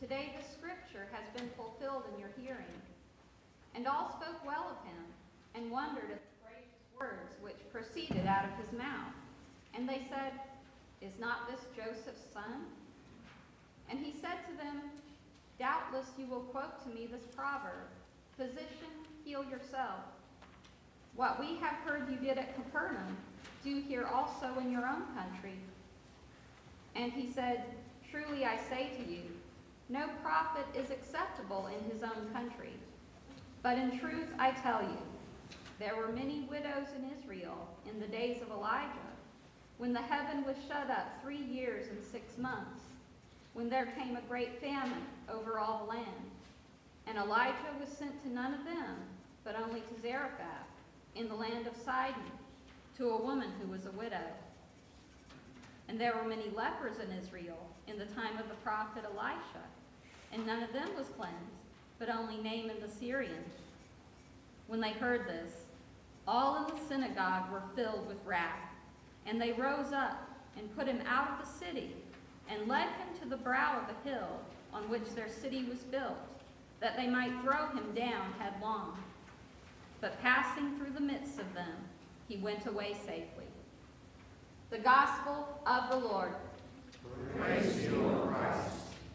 Today the scripture has been fulfilled in your hearing. And all spoke well of him, and wondered at the gracious words which proceeded out of his mouth. And they said, Is not this Joseph's son? And he said to them, Doubtless you will quote to me this proverb, Physician, heal yourself. What we have heard you did at Capernaum, do here also in your own country. And he said, Truly I say to you, no prophet is acceptable in his own country. But in truth I tell you, there were many widows in Israel in the days of Elijah, when the heaven was shut up 3 years and 6 months, when there came a great famine over all the land. And Elijah was sent to none of them, but only to Zarephath, in the land of Sidon, to a woman who was a widow. And there were many lepers in Israel in the time of the prophet Elisha, and none of them was cleansed, but only Naaman the Syrian. When they heard this, all in the synagogue were filled with wrath, and they rose up and put him out of the city, and led him to the brow of a hill on which their city was built, that they might throw him down headlong. But passing through the midst of them, he went away safely. The Gospel of the Lord. Praise to you, O Christ.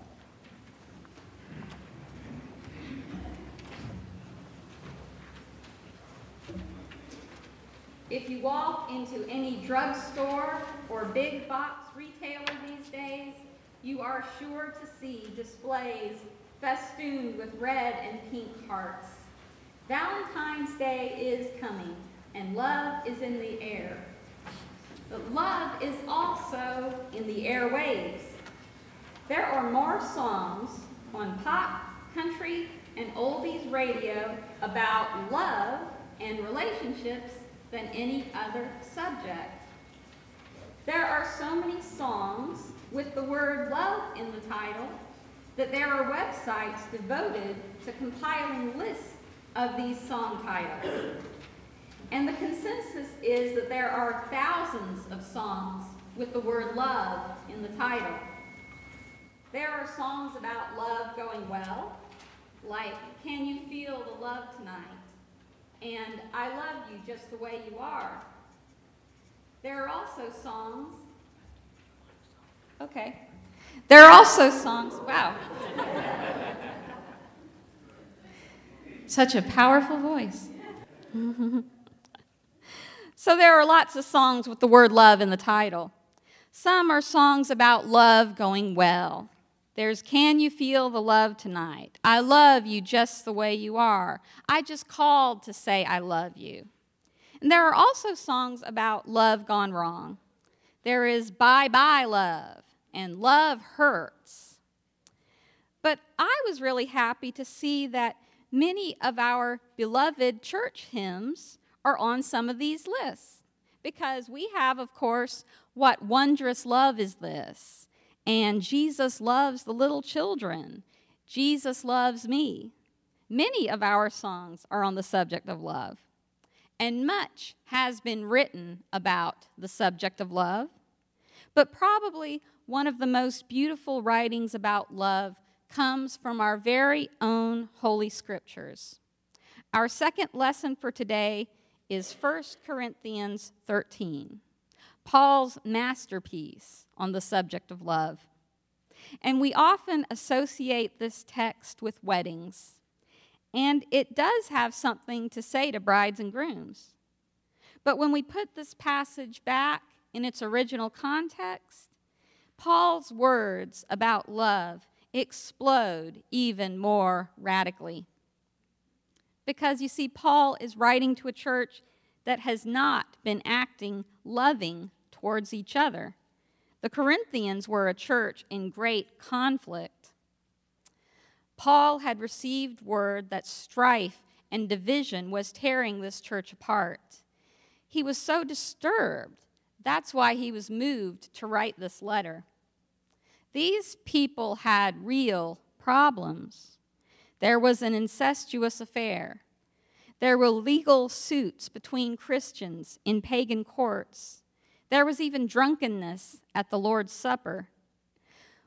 If you walk into any drugstore or big box retailer these days, you are sure to see displays festooned with red and pink hearts. Valentine's Day is coming, and love is in the air. But love is also in the airwaves. There are more songs on pop, country, and oldies radio about love and relationships than any other subject. There are so many songs with the word love in the title that there are websites devoted to compiling lists of these song titles. And the consensus is that there are thousands of songs with the word love in the title. There are songs about love going well, like Can You Feel the Love Tonight? And I Love You Just the Way You Are. There are also songs, wow. Such a powerful voice. So there are lots of songs with the word love in the title. Some are songs about love going well. There's Can You Feel the Love Tonight? I love you just the way you are. I just called to say I love you. And there are also songs about love gone wrong. There is Bye Bye Love and Love Hurts. But I was really happy to see that many of our beloved church hymns are on some of these lists, because we have, of course, What Wondrous Love Is This? And Jesus Loves the Little Children. Jesus Loves Me. Many of our songs are on the subject of love. And much has been written about the subject of love. But probably one of the most beautiful writings about love comes from our very own Holy Scriptures. Our second lesson for today is 1 Corinthians 13, Paul's masterpiece on the subject of love. And we often associate this text with weddings, and it does have something to say to brides and grooms. But when we put this passage back in its original context, Paul's words about love explode even more radically. Because you see, Paul is writing to a church that has not been acting loving towards each other. The Corinthians were a church in great conflict. Paul had received word that strife and division was tearing this church apart. He was so disturbed. That's why he was moved to write this letter. These people had real problems. There was an incestuous affair. There were legal suits between Christians in pagan courts. There was even drunkenness at the Lord's Supper.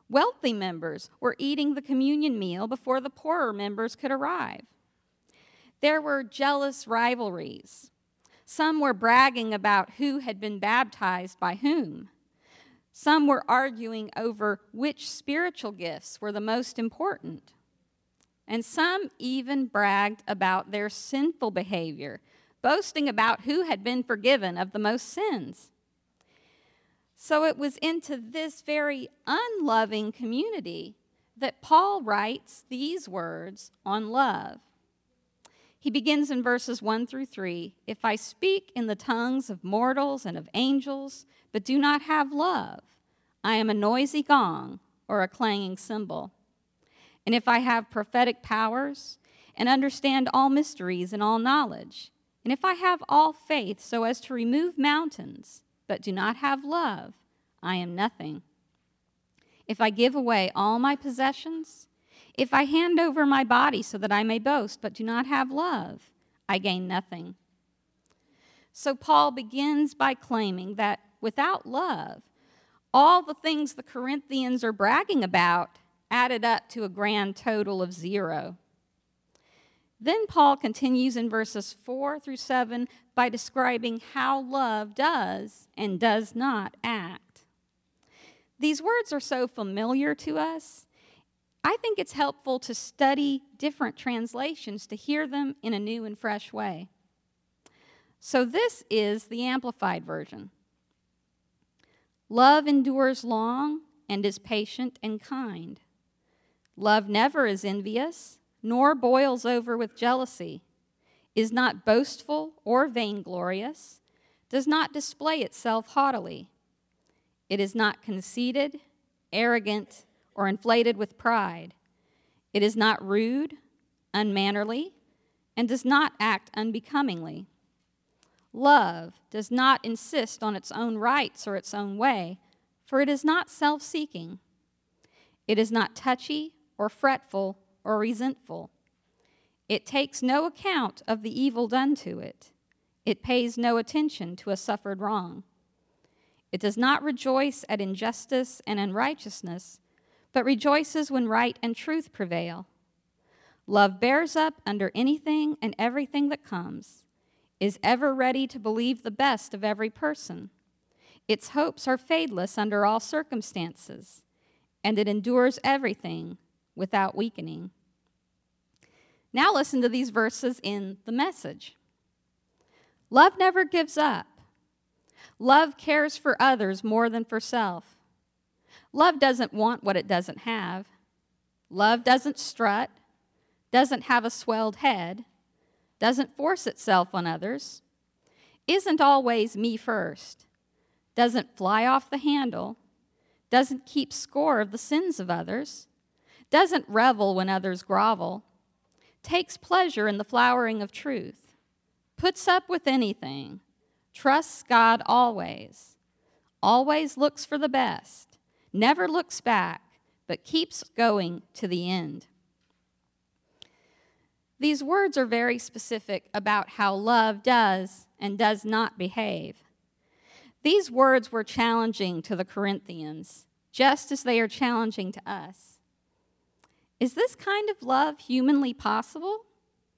Wealthy members were eating the communion meal before the poorer members could arrive. There were jealous rivalries. Some were bragging about who had been baptized by whom. Some were arguing over which spiritual gifts were the most important. And some even bragged about their sinful behavior, boasting about who had been forgiven of the most sins. So it was into this very unloving community that Paul writes these words on love. He begins in verses 1 through 3. If I speak in the tongues of mortals and of angels, but do not have love, I am a noisy gong or a clanging cymbal. And if I have prophetic powers and understand all mysteries and all knowledge, and if I have all faith so as to remove mountains, but do not have love, I am nothing. If I give away all my possessions, if I hand over my body so that I may boast, but do not have love, I gain nothing. So Paul begins by claiming that without love, all the things the Corinthians are bragging about added up to a grand total of 0. Then Paul continues in verses 4 through 7 by describing how love does and does not act. These words are so familiar to us, I think it's helpful to study different translations to hear them in a new and fresh way. So this is the Amplified Version. Love endures long and is patient and kind. Love never is envious, nor boils over with jealousy, is not boastful or vainglorious, does not display itself haughtily. It is not conceited, arrogant, or inflated with pride. It is not rude, unmannerly, and does not act unbecomingly. Love does not insist on its own rights or its own way, for it is not self-seeking. It is not touchy or fretful or resentful. It takes no account of the evil done to it. It pays no attention to a suffered wrong. It does not rejoice at injustice and unrighteousness, but rejoices when right and truth prevail. Love bears up under anything and everything that comes, is ever ready to believe the best of every person. Its hopes are fadeless under all circumstances, and it endures everything without weakening. Now listen to these verses in the Message. Love never gives up. Love cares for others more than for self. Love doesn't want what it doesn't have. Love doesn't strut, doesn't have a swelled head, doesn't force itself on others, isn't always me first, doesn't fly off the handle, doesn't keep score of the sins of others, doesn't revel when others grovel, takes pleasure in the flowering of truth, puts up with anything, trusts God always looks for the best, never looks back, but keeps going to the end. These words are very specific about how love does and does not behave. These words were challenging to the Corinthians, just as they are challenging to us. Is this kind of love humanly possible?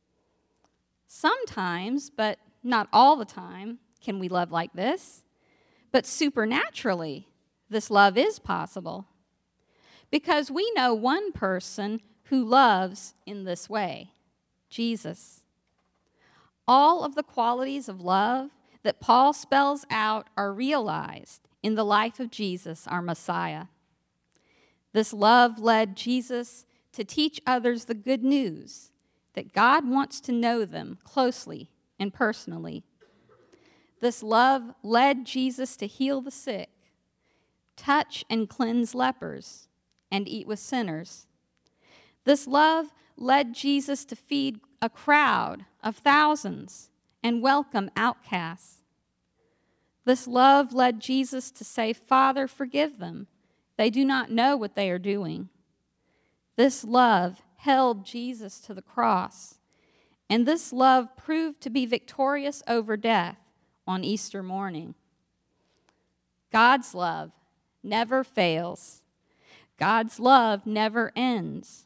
Sometimes, but not all the time, can we love like this. But supernaturally, this love is possible. Because we know one person who loves in this way, Jesus. All of the qualities of love that Paul spells out are realized in the life of Jesus, our Messiah. This love led Jesus to teach others the good news that God wants to know them closely and personally. This love led Jesus to heal the sick, touch and cleanse lepers, and eat with sinners. This love led Jesus to feed a crowd of thousands and welcome outcasts. This love led Jesus to say, "Father, forgive them. They do not know what they are doing." This love held Jesus to the cross, and this love proved to be victorious over death on Easter morning. God's love never fails. God's love never ends.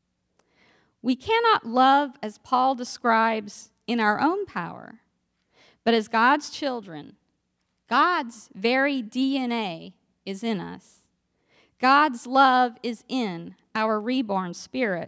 We cannot love as Paul describes in our own power, but as God's children, God's very DNA is in us. God's love is in our reborn spirit.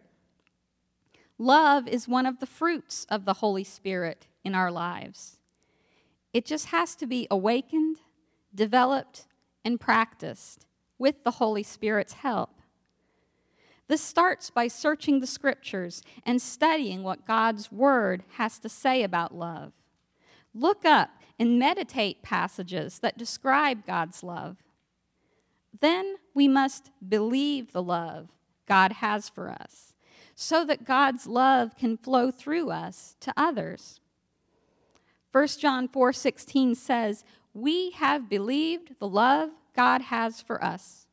Love is one of the fruits of the Holy Spirit in our lives. It just has to be awakened, developed, and practiced with the Holy Spirit's help. This starts by searching the Scriptures and studying what God's Word has to say about love. Look up and meditate passages that describe God's love. Then we must believe the love God has for us, so that God's love can flow through us to others. 1 John 4:16 says, "We have believed the love God has for us."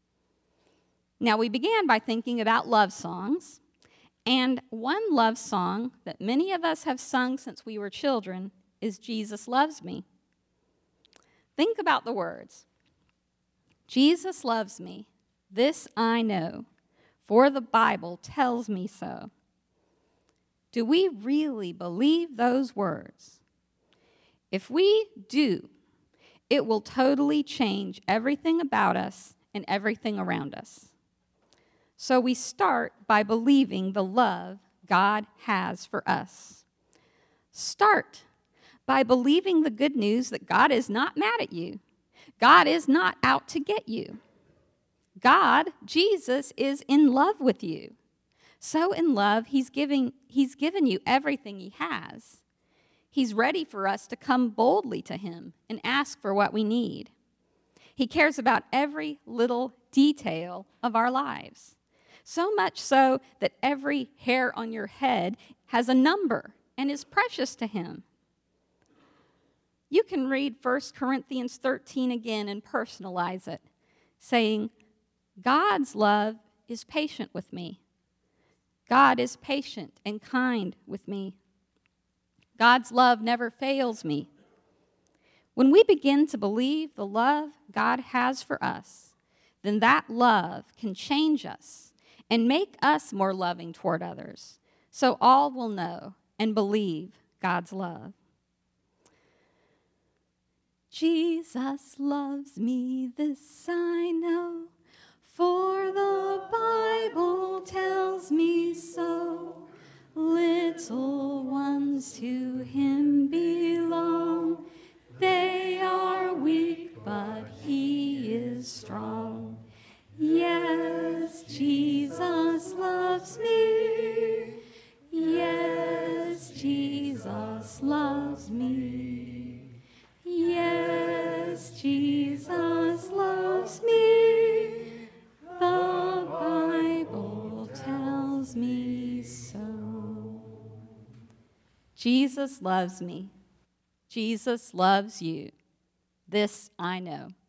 Now, we began by thinking about love songs, and one love song that many of us have sung since we were children is "Jesus Loves Me." Think about the words. Jesus loves me, this I know, for the Bible tells me so. Do we really believe those words? If we do, it will totally change everything about us and everything around us. So we start by believing the love God has for us. Start by believing the good news that God is not mad at you. God is not out to get you. God, Jesus, is in love with you. So in love, He's given you everything He has. He's ready for us to come boldly to Him and ask for what we need. He cares about every little detail of our lives. So much so that every hair on your head has a number and is precious to Him. You can read 1 Corinthians 13 again and personalize it, saying, God's love is patient with me. God is patient and kind with me. God's love never fails me. When we begin to believe the love God has for us, then that love can change us and make us more loving toward others, so all will know and believe God's love. Jesus loves me, this I know, for the Bible tells me so. Little ones to Him belong. They are weak, but He is strong. Yes, Jesus loves me. Yes, Jesus loves me. Yes, Jesus loves me. The Bible tells me so. Jesus loves me. Jesus loves you. This I know.